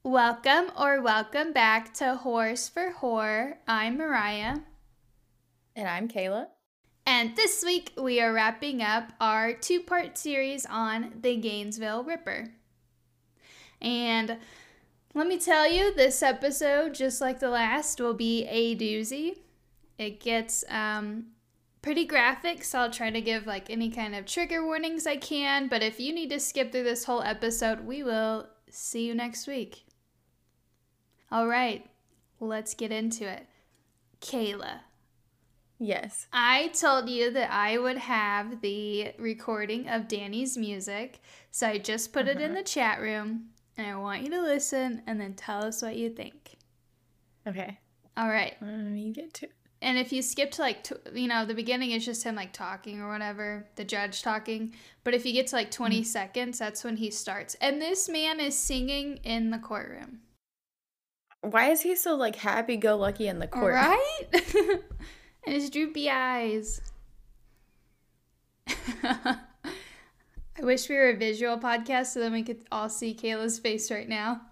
Welcome back to Horse for Horror. I'm Mariah. And I'm Kayla. And this week we are wrapping up our two-part series on the Gainesville Ripper. And let me tell you, this episode, just like the last, will be a doozy. It gets pretty graphic, so I'll try to give any kind of trigger warnings I can. But if you need to skip through this whole episode, we will see you next week. All right, let's get into it. Kayla. Yes. I told you that I would have the recording of Danny's music, so I just put it in the chat room, and I want you to listen and then tell us what you think. Okay. All right. Let me get to it. And if you skip to the beginning is just him talking or whatever, the judge talking. But if you get to 20 seconds, that's when he starts. And this man is singing in the courtroom. Why is he so happy-go-lucky in the court? Right? And his droopy eyes. I wish we were a visual podcast so then we could all see Kayla's face right now.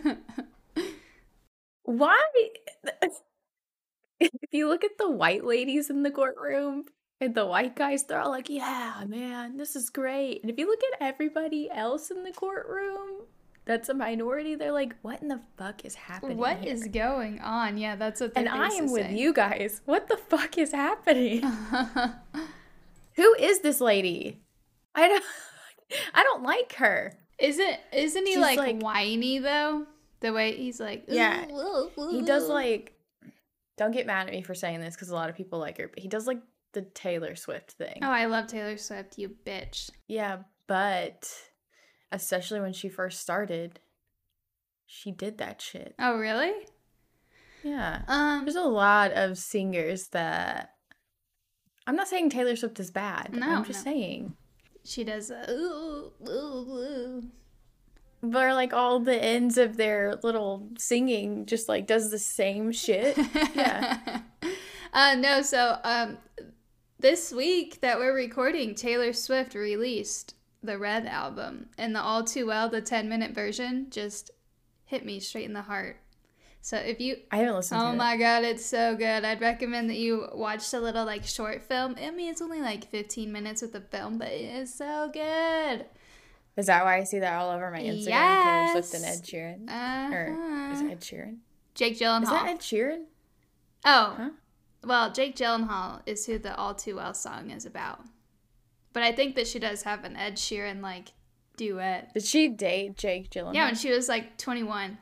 Why? If you look at the white ladies in the courtroom and the white guys, they're all like, yeah, man, this is great. And if you look at everybody else in the courtroom that's a minority, they're like, what in the fuck is happening What here? is going on? Yeah, that's what they're And I am with saying. you guys. What the fuck is happening? Who is this lady? I don't like her. Isn't he She's whiny though? The way he's yeah, he does like. Don't get mad at me for saying this because a lot of people like her, but he does the Taylor Swift thing. Oh, I love Taylor Swift, you bitch. Yeah, but especially when she first started, she did that shit. Oh, really? Yeah. There's a lot of singers that I'm not saying Taylor Swift is bad. No, I'm just saying she does ooh, ooh, ooh. But all the ends of their little singing just does the same shit. Yeah. No, so this week that we're recording, Taylor Swift released the Red album, and the All Too Well, the 10-minute version, just hit me straight in the heart. So if you I haven't listened to it. Oh my god, it's so good. I'd recommend that you watch a little short film. I mean, it's only 15 minutes with the film, but it is so good. Is that why I see that all over my Instagram? Yes. Taylor Swift and Ed Sheeran? Or is it Ed Sheeran? Jake Gyllenhaal. Is that Ed Sheeran? Oh. Huh? Well, Jake Gyllenhaal is who the All Too Well song is about. But I think that she does have an Ed Sheeran, duet. Did she date Jake Gyllenhaal? Yeah, when she was, 21.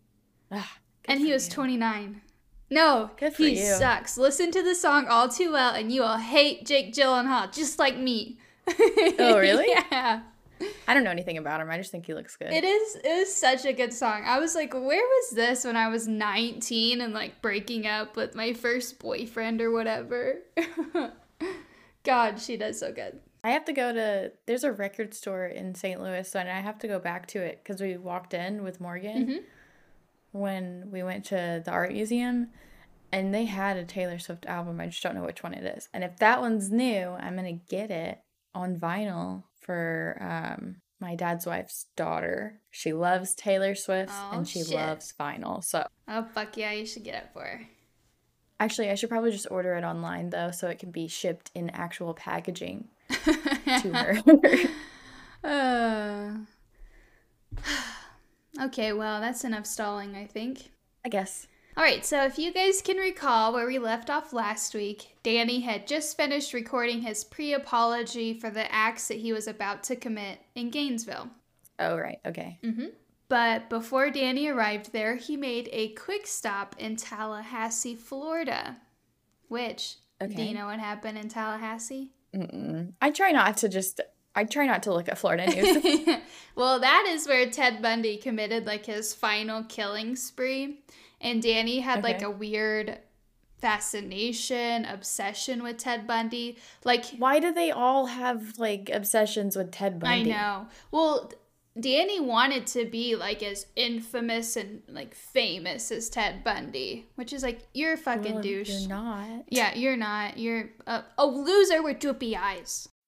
And he was 29. No, good for he you. Sucks. Listen to the song All Too Well, and you will hate Jake Gyllenhaal, just like me. Oh, really? Yeah. I don't know anything about him. I just think he looks good. It is such a good song. I was like, where was this when I was 19 and breaking up with my first boyfriend or whatever? God, she does so good. I have to go to, there's a record store in St. Louis, and I have to go back to it because we walked in with Morgan when we went to the art museum, and they had a Taylor Swift album. I just don't know which one it is. And if that one's new, I'm going to get it on vinyl for my dad's wife's daughter. She loves Taylor Swift, and she loves vinyl. So, oh, fuck yeah, you should get it for her. Actually, I should probably just order it online, though, so it can be shipped in actual packaging to her. Okay, well, that's enough stalling, I think. I guess. All right, so if you guys can recall where we left off last week, Danny had just finished recording his pre-apology for the acts that he was about to commit in Gainesville. Oh, right. Okay. But before Danny arrived there, he made a quick stop in Tallahassee, Florida. Which, do you know what happened in Tallahassee? I try not to look at Florida news. Well, that is where Ted Bundy committed his final killing spree. And Danny had a weird fascination, obsession with Ted Bundy. Why do they all have obsessions with Ted Bundy? I know. Well, Danny wanted to be as infamous and famous as Ted Bundy, which is you're a fucking douche. You're not. Yeah, you're not. You're a loser with droopy eyes.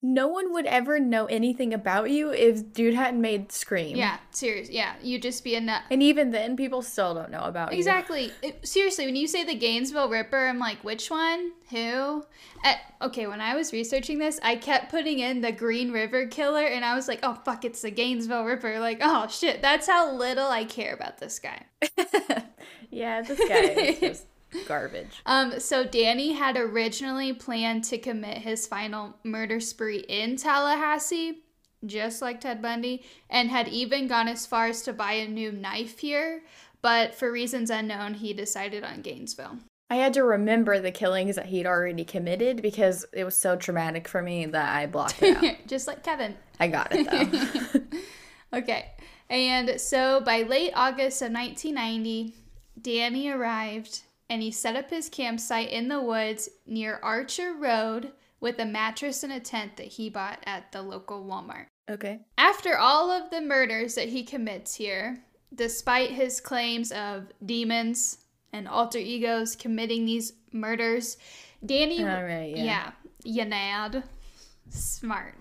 No one would ever know anything about you if dude hadn't made Scream. Yeah, seriously. Yeah, you'd just be a nut. And even then, people still don't know about Exactly. Seriously, when you say the Gainesville Ripper, I'm like, which one? Who? Okay, when I was researching this, I kept putting in the Green River Killer, and I was like, oh, fuck, it's the Gainesville Ripper. Like, oh, shit, that's how little I care about this guy. Yeah, this guy is just garbage. So Danny had originally planned to commit his final murder spree in Tallahassee, just like Ted Bundy, and had even gone as far as to buy a new knife here, but for reasons unknown, he decided on Gainesville. I had to remember the killings that he'd already committed because it was so traumatic for me that I blocked it out. Just like Kevin. I got it, though. Okay. And so by late August of 1990, Danny arrived and he set up his campsite in the woods near Archer Road with a mattress and a tent that he bought at the local Walmart. Okay. After all of the murders that he commits here, despite his claims of demons and alter egos committing these murders, Danny... All right, yeah. Yeah, Yanad. Smart.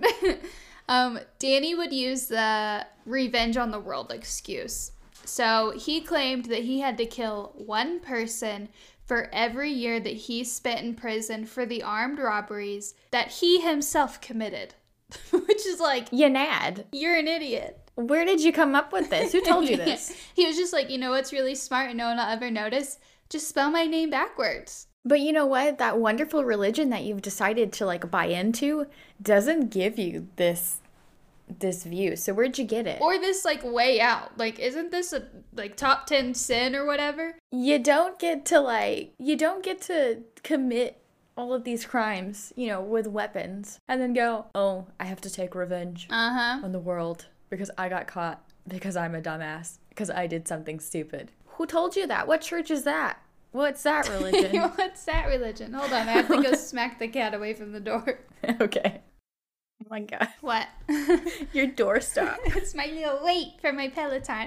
Danny would use the revenge on the world excuse. So he claimed that he had to kill one person for every year that he spent in prison for the armed robberies that he himself committed. Which is like... Yanad. You're an idiot. Where did you come up with this? Who told you this? He was just like, you know what's really smart and no one will ever notice? Just spell my name backwards. But you know what? That wonderful religion that you've decided to like buy into doesn't give you this view. So where'd you get it? Or this like way out. Like, isn't this a like top 10 sin or whatever? You don't get to commit all of these crimes, you know, with weapons and then go, oh, I have to take revenge on the world because I got caught because I'm a dumbass because I did something stupid. Who told you that? What church is that? What's that religion? What's that religion? Hold on, I have to go smack the cat away from the door. Okay. Oh my god. What? Your door stopped. It's my little wait for my Peloton.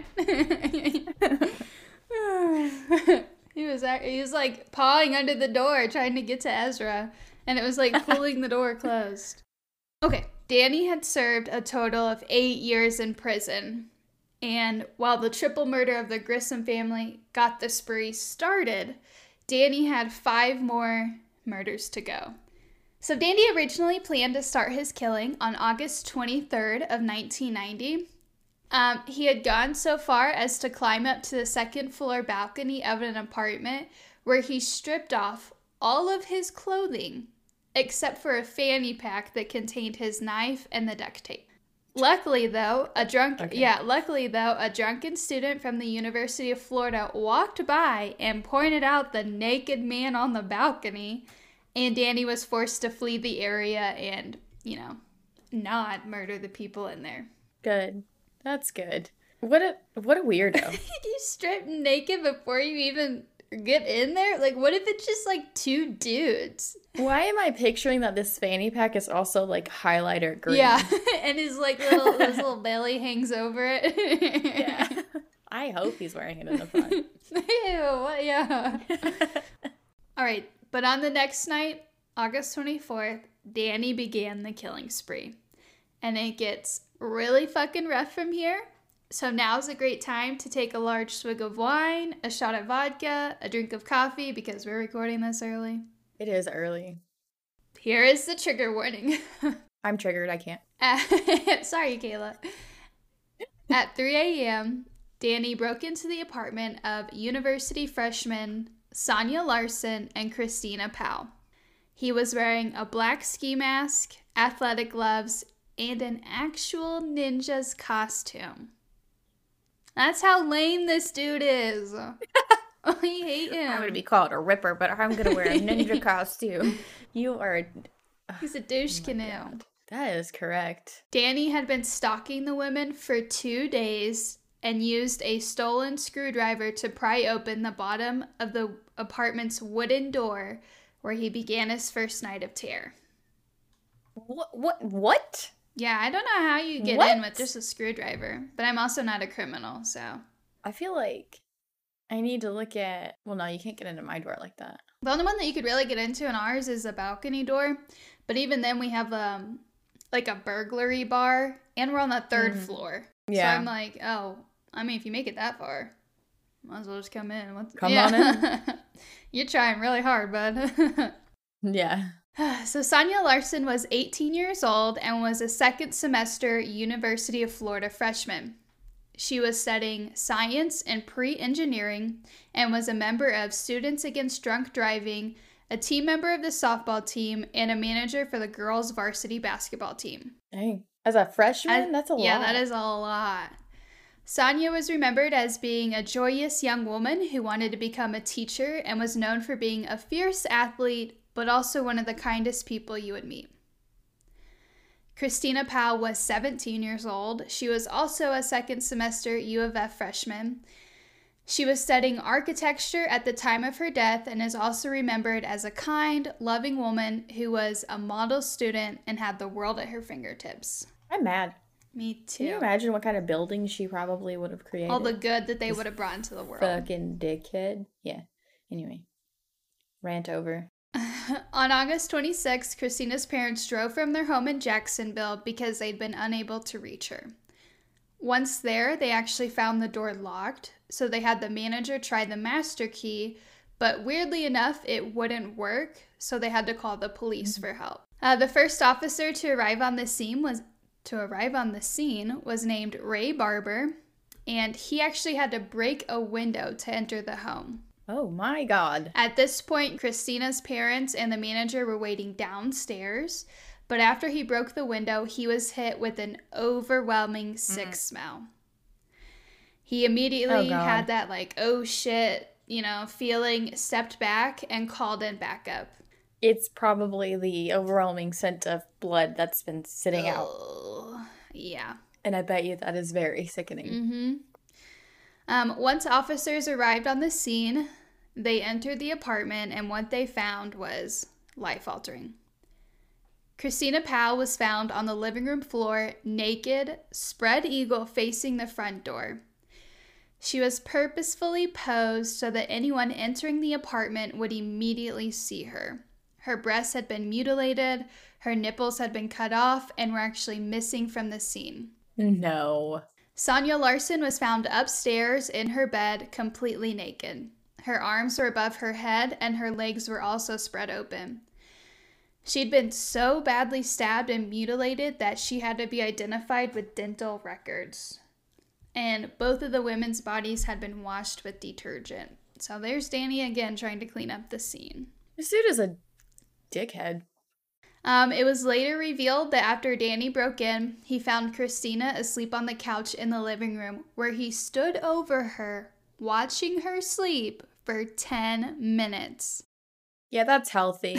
He was like pawing under the door trying to get to Ezra, and it was like pulling the door closed. Okay, Danny had served a total of 8 years in prison. And while the triple murder of the Grissom family got the spree started, Danny had 5 more murders to go. So Danny originally planned to start his killing on August 23rd of 1990. He had gone so far as to climb up to the second floor balcony of an apartment where he stripped off all of his clothing except for a fanny pack that contained his knife and the duct tape. Luckily, though, a drunken student from the University of Florida walked by and pointed out the naked man on the balcony, and Danny was forced to flee the area and, you know, not murder the people in there. Good. That's good. What a weirdo. You strip naked before you even get in there? Like, what if it's just like 2 dudes? Why am I picturing that this fanny pack is also like highlighter green? Yeah, and his like his little belly hangs over it. Yeah. I hope he's wearing it in the front. Ew, yeah. All right, but on the next night, August 24th, Danny began the killing spree. And it gets really fucking rough from here. So now's a great time to take a large swig of wine, a shot of vodka, a drink of coffee, because we're recording this early. It is early. Here is the trigger warning. I'm triggered. I can't. Sorry, Kayla. At 3 a.m., Danny broke into the apartment of university freshmen Sonia Larson and Christina Powell. He was wearing a black ski mask, athletic gloves, and an actual ninja's costume. That's how lame this dude is. I hate him. I'm going to be called a ripper, but I'm going to wear a ninja costume. You are... He's a douche canoe. That is correct. Danny had been stalking the women for 2 days and used a stolen screwdriver to pry open the bottom of the apartment's wooden door where he began his first night of terror. What? Yeah, I don't know how you get in with just a screwdriver, but I'm also not a criminal, so. I feel like I need to look at... Well, no, you can't get into my door like that. The only one that you could really get into in ours is a balcony door, but even then we have a like a burglary bar, and we're on the third floor. Yeah. So I'm like, oh, I mean, if you make it that far, might as well just come in. Come on in. You're trying really hard, bud. Yeah. So Sonia Larson was 18 years old and was a second semester University of Florida freshman. She was studying science and pre-engineering and was a member of Students Against Drunk Driving, a team member of the softball team, and a manager for the girls' varsity basketball team. Dang. As a freshman, that's a lot. Yeah, that is a lot. Sonia was remembered as being a joyous young woman who wanted to become a teacher and was known for being a fierce athlete, but also one of the kindest people you would meet. Christina Powell was 17 years old. She was also a second semester U of F freshman. She was studying architecture at the time of her death and is also remembered as a kind, loving woman who was a model student and had the world at her fingertips. I'm mad. Me too. Can you imagine what kind of building she probably would have created? All the good that they would have brought into the world. Fucking dickhead. Yeah. Anyway. Rant over. On August 26, Christina's parents drove from their home in Jacksonville because they'd been unable to reach her. Once there, they actually found the door locked, so they had the manager try the master key, but weirdly enough, it wouldn't work, so they had to call the police for help. The first officer to arrive on the scene was named Ray Barber, and he actually had to break a window to enter the home. Oh my God. At this point, Christina's parents and the manager were waiting downstairs, but after he broke the window, he was hit with an overwhelming sick smell. He immediately had that like, oh shit, feeling, stepped back and called in backup. It's probably the overwhelming scent of blood that's been sitting out. Yeah. And I bet you that is very sickening. Once officers arrived on the scene, they entered the apartment, and what they found was life-altering. Christina Powell was found on the living room floor, naked, spread eagle facing the front door. She was purposefully posed so that anyone entering the apartment would immediately see her. Her breasts had been mutilated, her nipples had been cut off, and were actually missing from the scene. No. Sonia Larson was found upstairs in her bed, completely naked. Her arms were above her head, and her legs were also spread open. She'd been so badly stabbed and mutilated that she had to be identified with dental records. And both of the women's bodies had been washed with detergent. So there's Danny again trying to clean up the scene. This dude is a dickhead. It was later revealed that after Danny broke in, he found Christina asleep on the couch in the living room, where he stood over her, watching her sleep for 10 minutes. Yeah, that's healthy.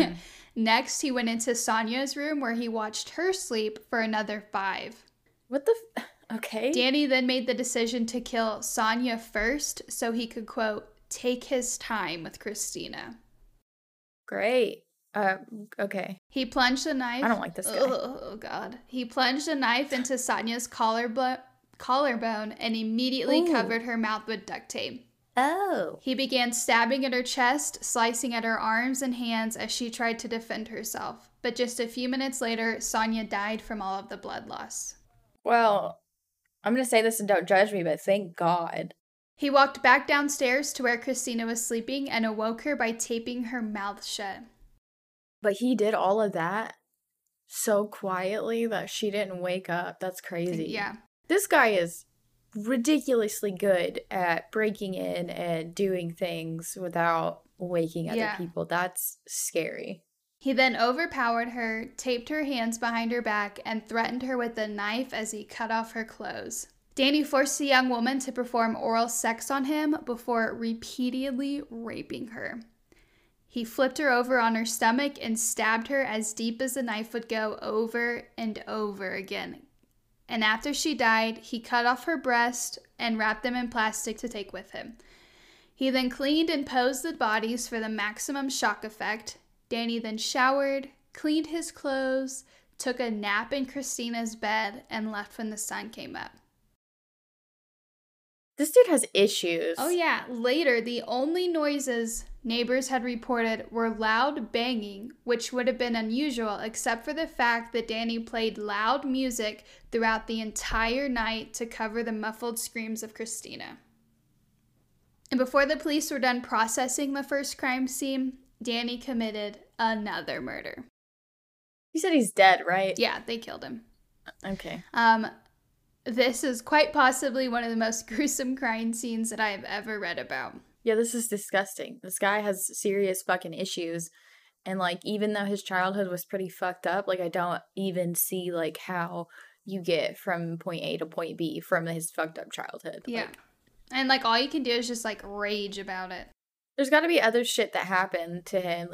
Next, he went into Sonia's room, where he watched her sleep for another 5. What the okay. Danny then made the decision to kill Sonia first so he could, quote, take his time with Christina. Great. Okay. He plunged a knife. I don't like this guy. Oh, God. He plunged a knife into Sonia's collarbone and immediately covered her mouth with duct tape. Oh. He began stabbing at her chest, slicing at her arms and hands as she tried to defend herself. But just a few minutes later, Sonia died from all of the blood loss. Well, I'm going to say this and don't judge me, but thank God. He walked back downstairs to where Christina was sleeping and awoke her by taping her mouth shut. But he did all of that so quietly that she didn't wake up. That's crazy. Yeah. This guy is ridiculously good at breaking in and doing things without waking other people. That's scary. He then overpowered her, taped her hands behind her back, and threatened her with a knife as he cut off her clothes. Danny forced the young woman to perform oral sex on him before repeatedly raping her. He flipped her over on her stomach and stabbed her as deep as the knife would go over and over again. And after she died, he cut off her breast and wrapped them in plastic to take with him. He then cleaned and posed the bodies for the maximum shock effect. Danny then showered, cleaned his clothes, took a nap in Christina's bed, and left when the sun came up. This dude has issues. Oh, yeah. Later, the only noises neighbors had reported were loud banging, which would have been unusual except for the fact that Danny played loud music throughout the entire night to cover the muffled screams of Christina. And before the police were done processing the first crime scene, Danny committed another murder. You said he's dead, right? Yeah, they killed him. Okay. This is quite possibly one of the most gruesome crime scenes that I have ever read about. Yeah, this is disgusting. This guy has serious fucking issues. And, like, even though his childhood was pretty fucked up, like, I don't even see, like, how you get from point A to point B from his fucked up childhood. Yeah. Like, and, like, all you can do is just, like, rage about it. there's got to be other shit that happened to him.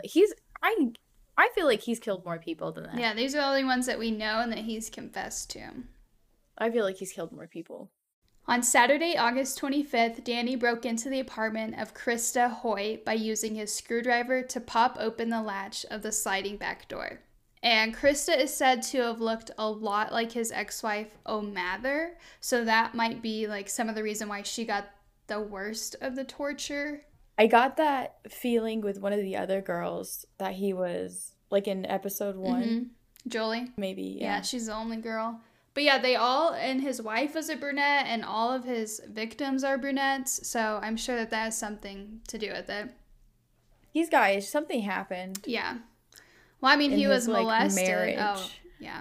I feel like he's killed more people than that. Yeah, these are the only ones that we know and that he's confessed to. I feel like he's killed more people. On Saturday, August 25th, Danny broke into the apartment of Krista Hoyt by using his screwdriver to pop open the latch of the sliding back door. And Krista is said to have looked a lot like his ex-wife, O'Mather, so that might be like some of the reason why she got the worst of the torture. I got that feeling with one of the other girls that he was, like, in episode 1. Mm-hmm. Jolie? Maybe, Yeah, she's the only girl. But yeah, they all, and his wife was a brunette, and all of his victims are brunettes, so I'm sure that has something to do with it. These guys, something happened. Yeah. Well, I mean, he was molested. Marriage. Oh, yeah.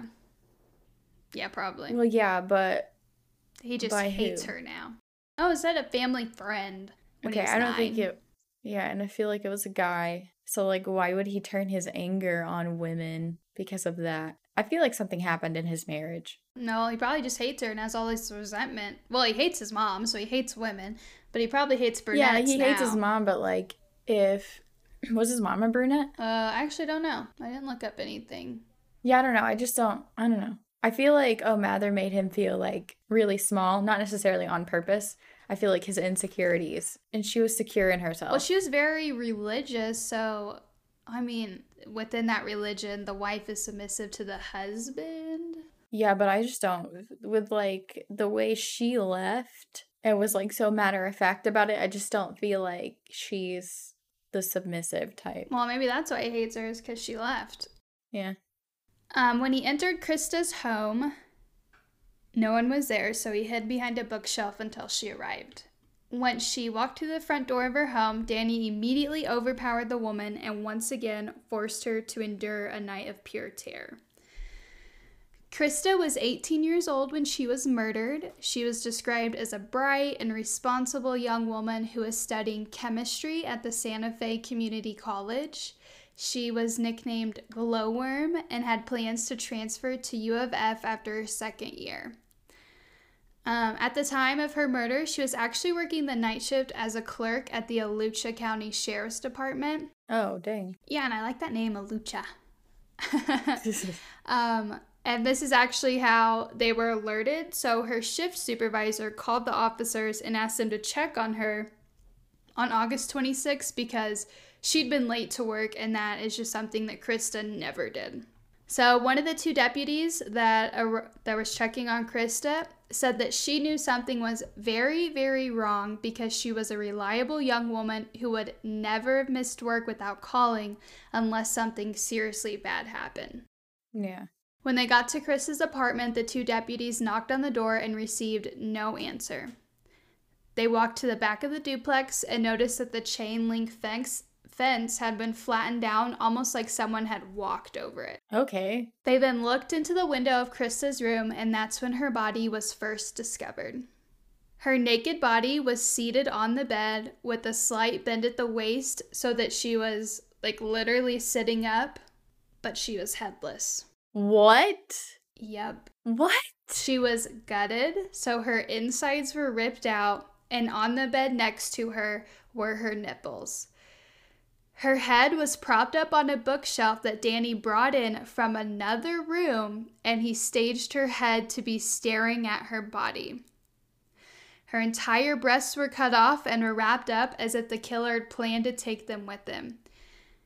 Yeah, probably. Well, yeah, but he just hates her now. Oh, is that a family friend? Okay, I don't think it... Yeah, and I feel like it was a guy. So, like, why would he turn his anger on women because of that? I feel like something happened in his marriage. No, he probably just hates her and has all this resentment. Well, he hates his mom, so he hates women. But he probably hates brunettes Yeah, he hates his mom, but, like, if... Was his mom a brunette? I actually don't know. I didn't look up anything. Yeah, I don't know. I don't know. I feel like O'Mather made him feel, like, really small. Not necessarily on purpose. I feel like his insecurities. And she was secure in herself. Well, she was very religious, so... I mean, within that religion, the wife is submissive to the husband. Yeah, but I just don't. With, like, the way she left and was, like, so matter-of-fact about it, I just don't feel like she's the submissive type. Well, maybe that's why he hates her, is because she left. Yeah. When he entered Krista's home, no one was there, so he hid behind a bookshelf until she arrived. When she walked to the front door of her home, Danny immediately overpowered the woman and once again forced her to endure a night of pure terror. Krista was 18 years old when she was murdered. She was described as a bright and responsible young woman who was studying chemistry at the Santa Fe Community College. She was nicknamed Glowworm and had plans to transfer to U of F after her second year. At the time of her murder, she was actually working the night shift as a clerk at the Alachua County Sheriff's Department. Oh, dang. Yeah, and I like that name, Alachua. And this is actually how they were alerted. So her shift supervisor called the officers and asked them to check on her on August 26th because she'd been late to work, and that is just something that Krista never did. So one of the two deputies that was checking on Krista said that she knew something was very, very wrong because she was a reliable young woman who would never have missed work without calling unless something seriously bad happened. Yeah. When they got to Krista's apartment, the two deputies knocked on the door and received no answer. They walked to the back of the duplex and noticed that the chain link fence had been flattened down almost like someone had walked over it. Okay. They then looked into the window of Krista's room, and that's when her body was first discovered. Her naked body was seated on the bed with a slight bend at the waist so that she was like literally sitting up, but she was headless. What? Yep. What? She was gutted, so her insides were ripped out, and on the bed next to her were her nipples. Her head was propped up on a bookshelf that Danny brought in from another room, and he staged her head to be staring at her body. Her entire breasts were cut off and were wrapped up as if the killer had planned to take them with him.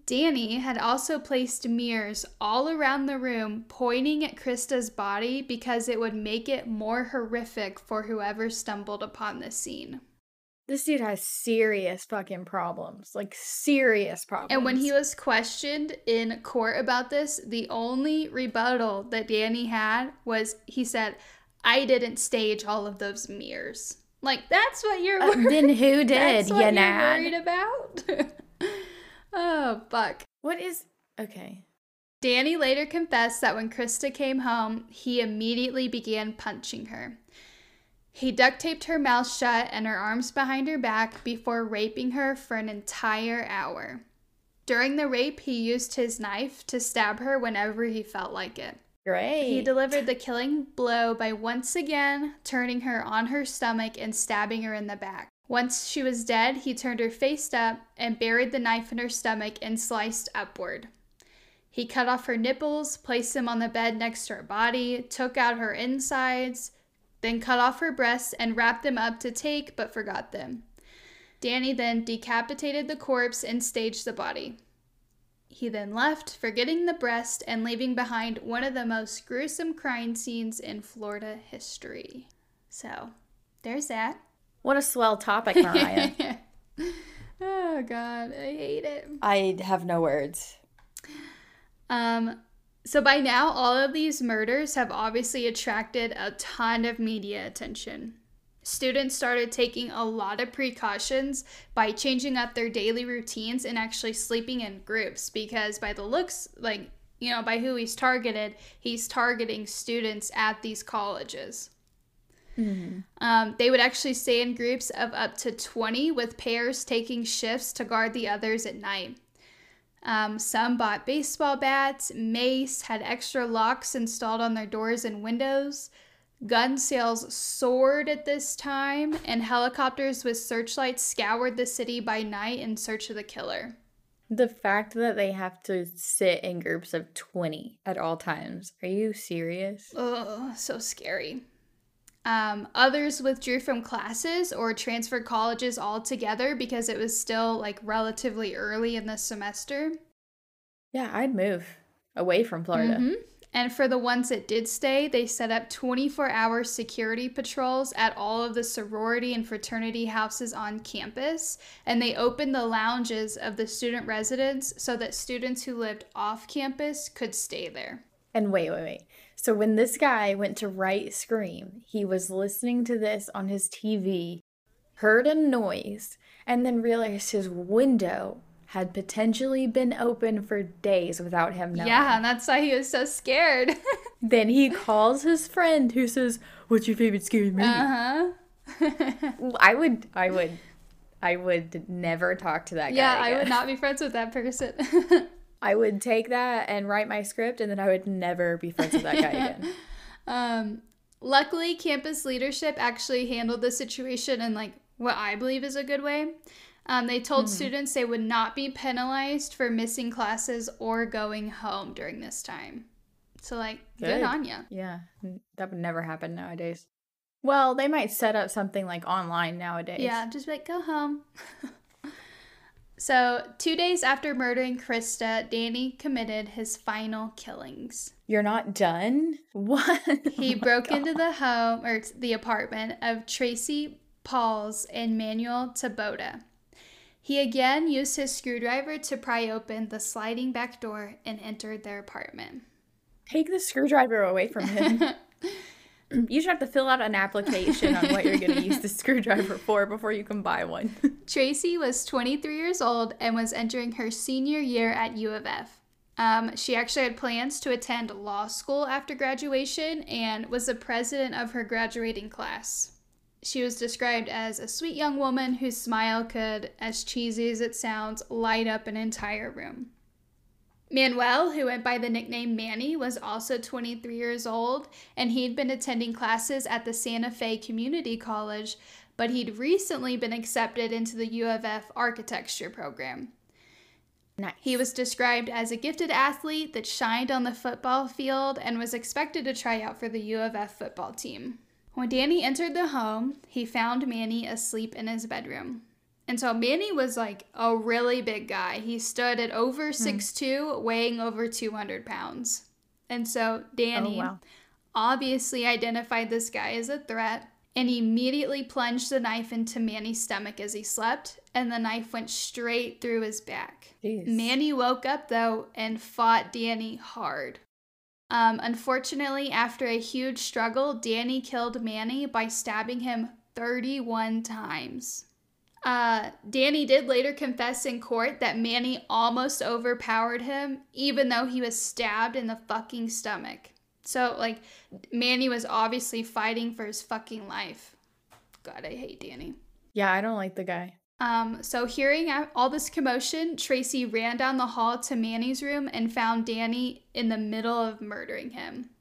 Danny had also placed mirrors all around the room pointing at Krista's body because it would make it more horrific for whoever stumbled upon the scene. This dude has serious fucking problems. Like, serious problems. And when he was questioned in court about this, the only rebuttal that Danny had was he said, "I didn't stage all of those mirrors." Like, that's what you're worried. Then who did, that's what you you're worried about? Oh, fuck. What is... Okay. Danny later confessed that when Krista came home, he immediately began punching her. He duct taped her mouth shut and her arms behind her back before raping her for an entire hour. During the rape, he used his knife to stab her whenever he felt like it. Great. He delivered the killing blow by once again turning her on her stomach and stabbing her in the back. Once she was dead, he turned her face up and buried the knife in her stomach and sliced upward. He cut off her nipples, placed them on the bed next to her body, took out her insides, then cut off her breasts and wrapped them up to take, but forgot them. Danny then decapitated the corpse and staged the body. He then left, forgetting the breast and leaving behind one of the most gruesome crime scenes in Florida history. So, there's that. What a swell topic, Mariah. Oh, God. I hate it. I have no words. So by now, all of these murders have obviously attracted a ton of media attention. Students started taking a lot of precautions by changing up their daily routines and actually sleeping in groups because by the looks, like, you know, by who he's targeting students at these colleges. Mm-hmm. They would actually stay in groups of up to 20 with pairs taking shifts to guard the others at night. Some bought baseball bats, mace, had extra locks installed on their doors and windows. Gun sales soared at this time, and helicopters with searchlights scoured the city by night in search of the killer. The fact that they have to sit in groups of 20 at all times. Are you serious? Oh, so scary. Others withdrew from classes or transferred colleges altogether because it was still like relatively early in the semester. Yeah, I'd move away from Florida. Mm-hmm. And for the ones that did stay, they set up 24-hour security patrols at all of the sorority and fraternity houses on campus. And they opened the lounges of the student residence so that students who lived off campus could stay there. And wait. So when this guy went to write Scream, he was listening to this on his TV, heard a noise, and then realized his window had potentially been open for days without him knowing. Yeah, and that's why he was so scared. Then he calls his friend who says, "What's your favorite scary movie?" I would never talk to that guy Yeah, again. I would not be friends with that person. I would take that and write my script, and then I would never be friends with that guy again. Luckily, campus leadership actually handled the situation in like what I believe is a good way. They told students they would not be penalized for missing classes or going home during this time. So, like, good on ya. Yeah, that would never happen nowadays. Well, they might set up something like online nowadays. Yeah, just like, go home. So, 2 days after murdering Krista, Danny committed his final killings. You're not done? What? He broke into the home, or the apartment, of Tracy Pauls and Manuel Taboada. He again used his screwdriver to pry open the sliding back door and entered their apartment. Take the screwdriver away from him. You should have to fill out an application on what you're going to use the screwdriver for before you can buy one. Tracy was 23 years old and was entering her senior year at U of F. She actually had plans to attend law school after graduation and was the president of her graduating class. She was described as a sweet young woman whose smile could, as cheesy as it sounds, light up an entire room. Manuel, who went by the nickname Manny, was also 23 years old, and he'd been attending classes at the Santa Fe Community College, but he'd recently been accepted into the U of F architecture program. Nice. He was described as a gifted athlete that shined on the football field and was expected to try out for the U of F football team. When Danny entered the home, he found Manny asleep in his bedroom. And so Manny was like a really big guy. He stood at over 6'2", weighing over 200 pounds. And so Danny obviously identified this guy as a threat and immediately plunged the knife into Manny's stomach as he slept, and the knife went straight through his back. Jeez. Manny woke up, though, and fought Danny hard. Unfortunately, after a huge struggle, Danny killed Manny by stabbing him 31 times. Danny did later confess in court that Manny almost overpowered him, even though he was stabbed in the fucking stomach. So, like, Manny was obviously fighting for his fucking life. God, I hate Danny. Yeah, I don't like the guy. So hearing all this commotion, Tracy ran down the hall to Manny's room and found Danny in the middle of murdering him.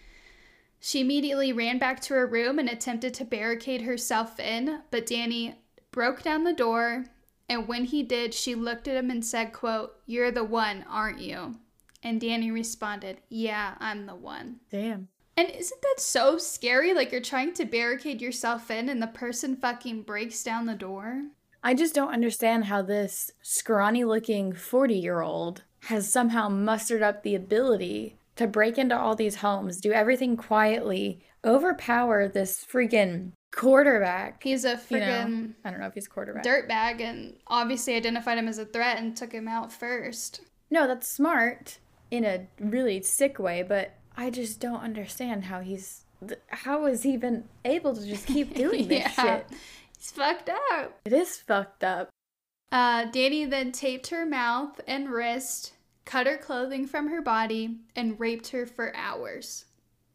She immediately ran back to her room and attempted to barricade herself in, but Danny broke down the door, and when he did, she looked at him and said, quote, "You're the one, aren't you?" And Danny responded, "Yeah, I'm the one." Damn. And isn't that so scary? Like, you're trying to barricade yourself in and the person fucking breaks down the door? I just don't understand how this scrawny-looking 40-year-old has somehow mustered up the ability to break into all these homes, do everything quietly, overpower this freaking quarterback. He's a freaking I don't know if he's quarterback. dirtbag, and obviously identified him as a threat and took him out first. No, that's smart in a really sick way, but I just don't understand how how has he been able to just keep doing this shit? It's fucked up. It is fucked up. Danny then taped her mouth and wrist, cut her clothing from her body, and raped her for hours.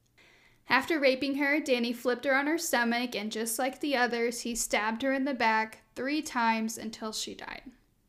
After raping her, Danny flipped her on her stomach, and just like the others, he stabbed her in the back 3 times until she died.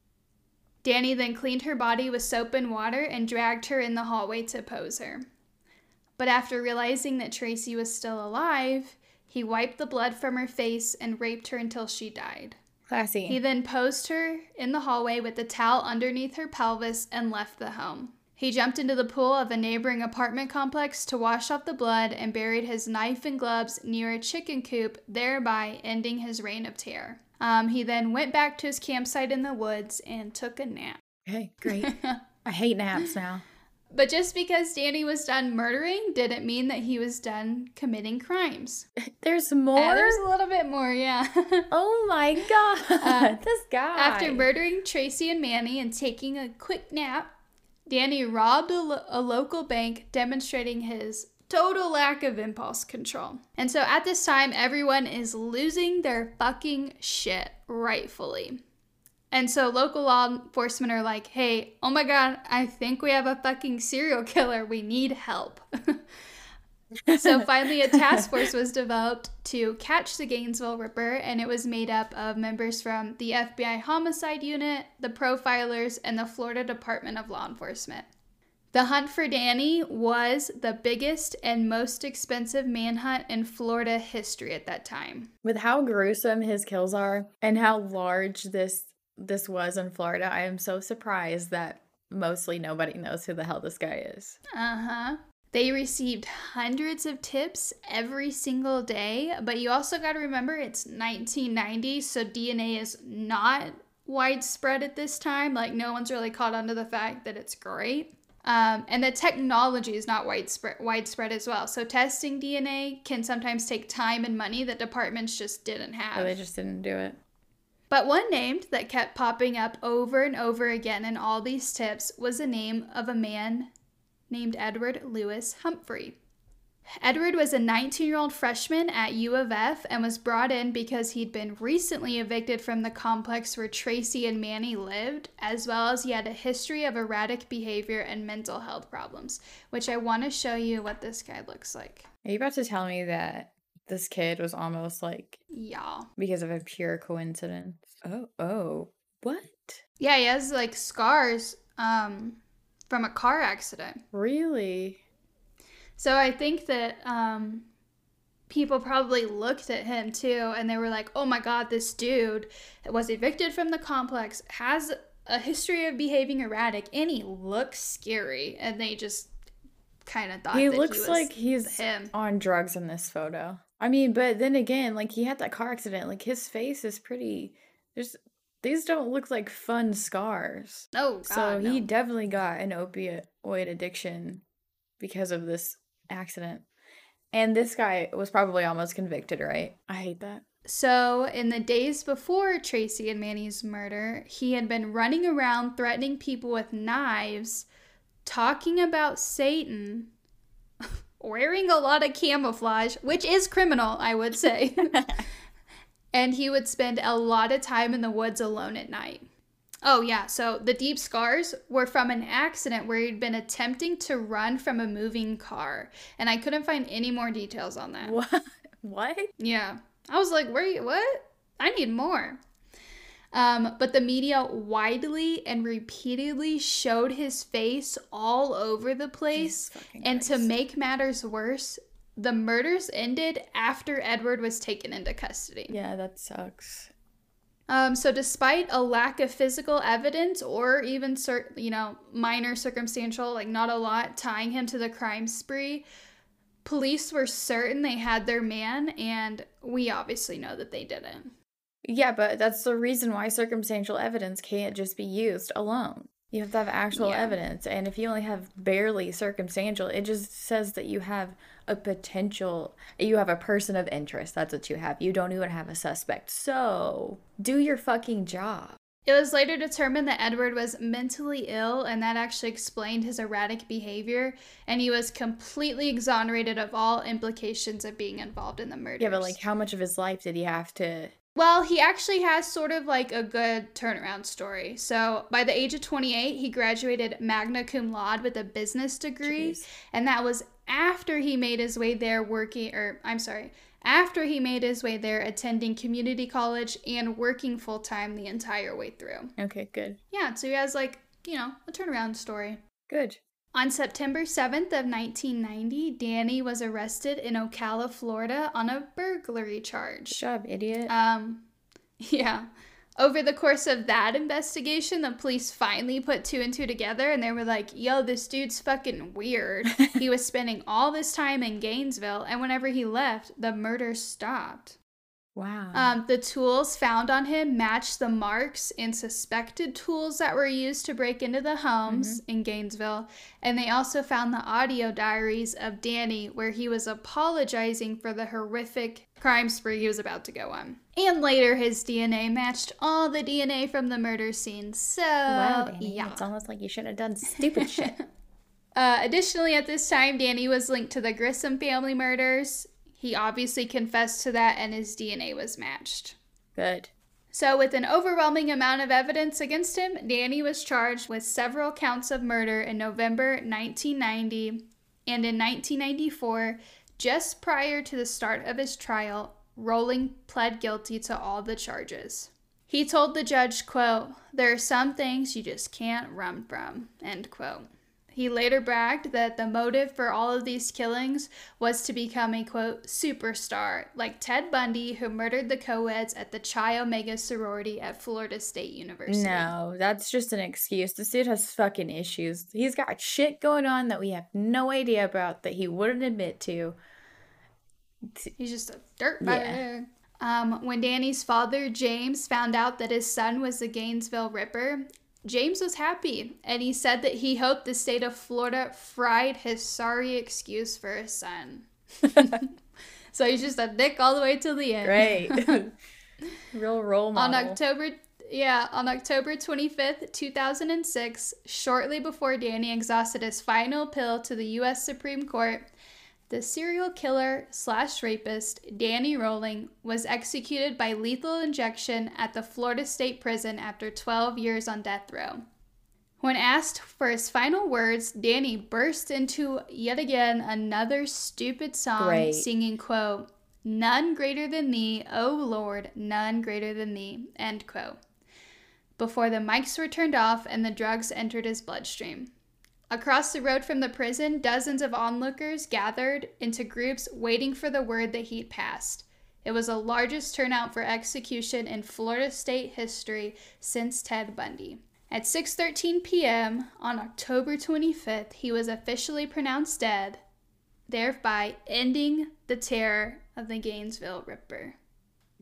Danny then cleaned her body with soap and water and dragged her in the hallway to pose her. But after realizing that Tracy was still alive, he wiped the blood from her face and raped her until she died. Classy. He then posed her in the hallway with the towel underneath her pelvis and left the home. He jumped into the pool of a neighboring apartment complex to wash off the blood and buried his knife and gloves near a chicken coop, thereby ending his reign of terror. He then went back to his campsite in the woods and took a nap. Okay, great. I hate naps now. But just because Danny was done murdering didn't mean that he was done committing crimes. There's more? There's a little bit more, yeah. Oh my god, this guy. After murdering Tracy and Manny and taking a quick nap, Danny robbed a local bank, demonstrating his total lack of impulse control. And so at this time, everyone is losing their fucking shit, rightfully. And so local law enforcement are like, hey, oh my god, I think we have a fucking serial killer. We need help. So finally a task force was developed to catch the Gainesville Ripper, and it was made up of members from the FBI Homicide Unit, the Profilers, and the Florida Department of Law Enforcement. The hunt for Danny was the biggest and most expensive manhunt in Florida history at that time. With how gruesome his kills are and how large this was in Florida, I am so surprised that mostly nobody knows who the hell this guy is. Uh-huh. They received hundreds of tips every single day, but you also got to remember it's 1990, so DNA is not widespread at this time. Like, no one's really caught on to the fact that it's great. And the technology is not widespread as well. So testing DNA can sometimes take time and money that departments just didn't have. So they just didn't do it. But one name that kept popping up over and over again in all these tips was the name of a man named Edward Lewis Humphrey. Edward was a 19-year-old freshman at U of F and was brought in because he'd been recently evicted from the complex where Tracy and Manny lived, as well as he had a history of erratic behavior and mental health problems, which I want to show you what this guy looks like. Are you about to tell me that this kid was almost like... Yeah. Because of a pure coincidence? Oh. What? Yeah, he has like scars from a car accident. Really? So I think that people probably looked at him too, and they were like, oh my god, this dude was evicted from the complex, has a history of behaving erratic, and he looks scary. And they just kind of thought he that looks he was like he's him. On drugs in this photo. I mean, but then again, like, he had that car accident. Like, his face is pretty... these don't look like fun scars. Oh, God, So no. he definitely got an opioid addiction because of this accident. And this guy was probably almost convicted, right? I hate that. So, in the days before Tracy and Manny's murder, he had been running around threatening people with knives, talking about Satan, wearing a lot of camouflage, which is criminal, I would say. And he would spend a lot of time in the woods alone at night. Oh, yeah, so the deep scars were from an accident where he'd been attempting to run from a moving car. And I couldn't find any more details on that. What? Yeah. I was like, what? I need more. But the media widely and repeatedly showed his face all over the place. And to make matters worse, the murders ended after Edward was taken into custody. Yeah, that sucks. So despite a lack of physical evidence or even, minor circumstantial, like not a lot, tying him to the crime spree, police were certain they had their man, and we obviously know that they didn't. Yeah, but that's the reason why circumstantial evidence can't just be used alone. You have to have actual evidence, and if you only have barely circumstantial, it just says that you have a person of interest. That's what you have. You don't even have a suspect. So, do your fucking job. It was later determined that Edward was mentally ill, and that actually explained his erratic behavior, and he was completely exonerated of all implications of being involved in the murders. Yeah, but like, how much of his life did he have to... Well, he actually has sort of like a good turnaround story. So by the age of 28, he graduated magna cum laude with a business degree. Jeez. And that was after he made his way there after he made his way there attending community college and working full-time the entire way through. Okay, good. Yeah, so he has a turnaround story. Good. On September 7th of 1990, Danny was arrested in Ocala, Florida on a burglary charge. Shut up, idiot. Yeah. Over the course of that investigation, the police finally put two and two together, and they were like, yo, this dude's fucking weird. He was spending all this time in Gainesville, and whenever he left, the murder stopped. Wow. The tools found on him matched the marks and suspected tools that were used to break into the homes in Gainesville. And they also found the audio diaries of Danny where he was apologizing for the horrific crime spree he was about to go on. And later his DNA matched all the DNA from the murder scene. So, wow, Danny, yeah. It's almost like you should have done stupid shit. Additionally, at this time, Danny was linked to the Grissom family murders. He obviously confessed to that, and his DNA was matched. Good. So with an overwhelming amount of evidence against him, Danny was charged with several counts of murder in November 1990, and in 1994, just prior to the start of his trial, Rolling pled guilty to all the charges. He told the judge, quote, "There are some things you just can't run from," end quote. He later bragged that the motive for all of these killings was to become a, quote, superstar, like Ted Bundy, who murdered the co-eds at the Chi Omega sorority at Florida State University. No, that's just an excuse. This dude has fucking issues. He's got shit going on that we have no idea about that he wouldn't admit to. He's just a dirtbag. Yeah. When Danny's father, James, found out that his son was the Gainesville Ripper, James was happy, and he said that he hoped the state of Florida fried his sorry excuse for his son. So he's just a dick all the way till the end. Right. Real role model. On October 25th, 2006, shortly before Danny exhausted his final appeal to the U.S. Supreme Court, the serial killer / rapist, Danny Rolling, was executed by lethal injection at the Florida State Prison after 12 years on death row. When asked for his final words, Danny burst into, yet again, another stupid song, singing, quote, "None greater than thee, O Lord, none greater than thee," end quote, before the mics were turned off and the drugs entered his bloodstream. Across the road from the prison, dozens of onlookers gathered into groups waiting for the word that he'd passed. It was the largest turnout for execution in Florida state history since Ted Bundy. At 6:13 p.m. on October 25th, he was officially pronounced dead, thereby ending the terror of the Gainesville Ripper.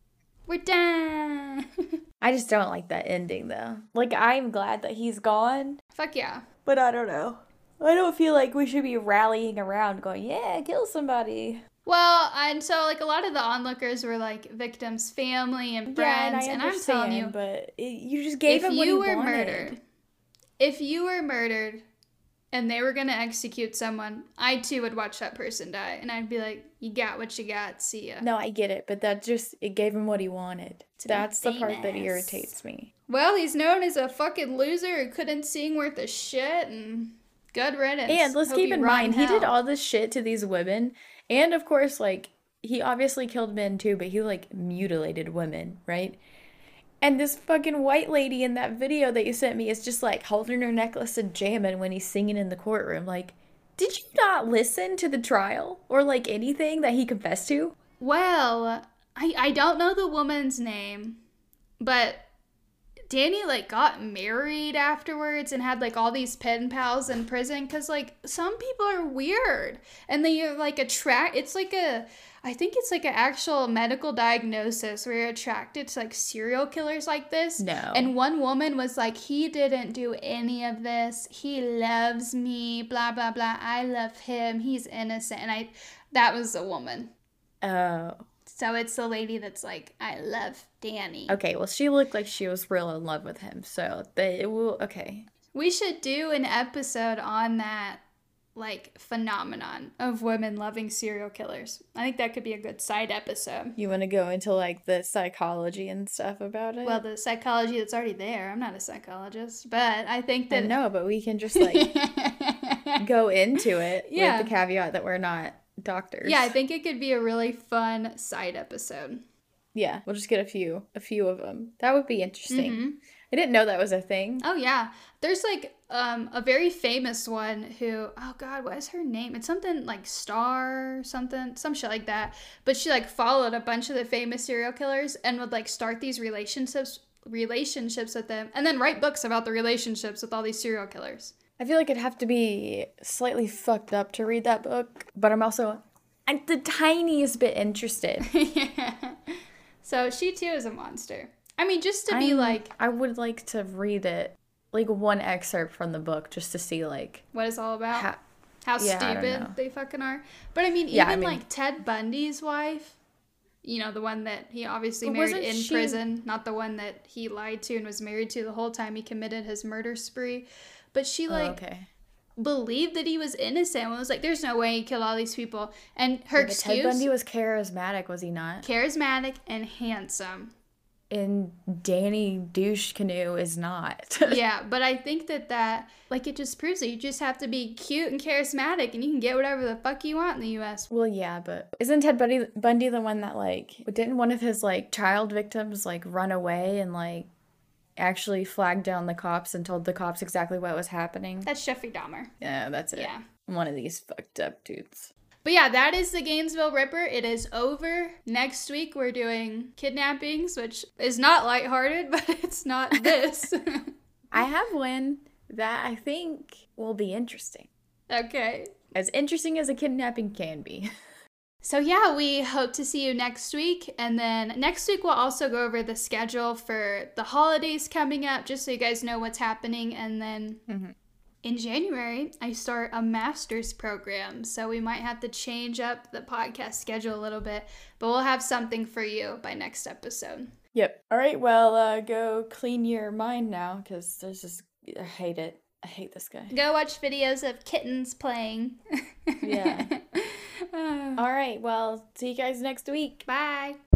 We're done. I just don't like that ending, though. Like, I'm glad that he's gone. Fuck yeah. But I don't know. I don't feel like we should be rallying around going, yeah, kill somebody. Well, and so, like, a lot of the onlookers were, like, victims' family and friends. Yeah, and I'm telling you, but you just gave him what he wanted. If you were murdered and they were going to execute someone, I, too, would watch that person die. And I'd be like, you got what you got. See ya. No, I get it. But it gave him what he wanted. That's the part that irritates me. Well, he's known as a fucking loser who couldn't sing worth a shit, and good riddance. And let's keep in mind, he did all this shit to these women. And, of course, like, he obviously killed men, too, but he, like, mutilated women, right? And this fucking white lady in that video that you sent me is just, like, holding her necklace and jamming when he's singing in the courtroom. Like, did you not listen to the trial? Or, like, anything that he confessed to? Well, I don't know the woman's name, but Danny, like, got married afterwards and had, like, all these pen pals in prison because, like, some people are weird. And they are, like, I think it's like an actual medical diagnosis where you're attracted to, like, serial killers like this. No. And one woman was like, he didn't do any of this. He loves me, blah, blah, blah. I love him. He's innocent. And that was a woman. Oh. So it's the lady that's like, I love Danny. Okay, well, she looked like she was real in love with him. So okay. We should do an episode on that, like, phenomenon of women loving serial killers. I think that could be a good side episode. You want to go into, like, the psychology and stuff about it? Well, the psychology that's already there. I'm not a psychologist, but I think that... No, but we can just, like, go into it with the caveat that we're not doctors. Yeah, I think it could be a really fun side episode. Yeah, we'll just get a few of them. That would be interesting. Mm-hmm. I didn't know that was a thing. Oh, yeah. There's, like, a very famous one who, oh, God, what is her name? It's something like Star, something, some shit like that. But she, like, followed a bunch of the famous serial killers and would, like, start these relationships with them and then write books about the relationships with all these serial killers. I feel like it'd have to be slightly fucked up to read that book, but I'm the tiniest bit interested. Yeah. So she, too, is a monster. I mean, just to be like... I would like to read it, like, one excerpt from the book just to see, like... what it's all about? How stupid they fucking are. But, I mean, like, Ted Bundy's wife, you know, the one that he obviously married in prison, not the one that he lied to and was married to the whole time he committed his murder spree. But she, like... believed that he was innocent and was like, there's no way he killed all these people. And her excuse... Ted Bundy was charismatic, was he not? Charismatic and handsome. And Danny Douche Canoe is not. Yeah, but I think that, like, it just proves that you just have to be cute and charismatic and you can get whatever the fuck you want in the U.S. Well, yeah, but isn't Ted Bundy the one that, like, didn't one of his, like, child victims, like, run away and, like, actually flagged down the cops and told the cops exactly what was happening? That's Jeffrey Dahmer. Yeah, that's it. Yeah. One of these fucked up dudes. But yeah, that is the Gainesville Ripper. It is over. Next week, we're doing kidnappings, which is not lighthearted, but it's not this. I have one that I think will be interesting. Okay. As interesting as a kidnapping can be. So yeah, we hope to see you next week. And then next week, we'll also go over the schedule for the holidays coming up, just so you guys know what's happening. And then... in January, I start a master's program, so we might have to change up the podcast schedule a little bit, but we'll have something for you by next episode. Yep. All right, well, go clean your mind now, because there's just, I hate it. I hate this guy. Go watch videos of kittens playing. Yeah. All right, well, see you guys next week. Bye.